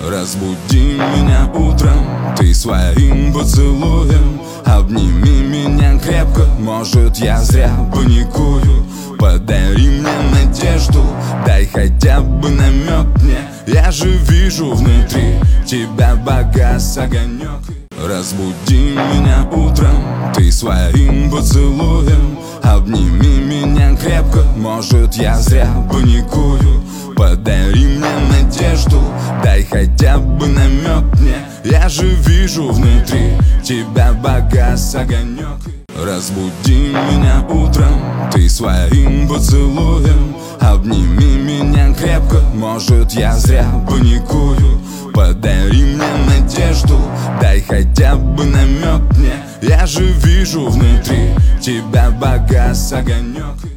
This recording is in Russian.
Разбуди меня утром ты своим поцелуем. Обними меня крепко, может я зря паникую. Подари мне надежду, дай хотя бы намек мне. Я же вижу внутри тебя погас огонек. Разбуди меня утром ты своим поцелуем. Обними меня крепко, может я зря паникую. Подари мне надежду, дай хотя бы намек мне. Я же вижу внутри тебя погас огонек. Разбуди меня утром ты своим поцелуем. Обними меня крепко, может я зря паникую. Подари мне надежду, дай хотя бы намек мне. Я же вижу внутри тебя погас огонек.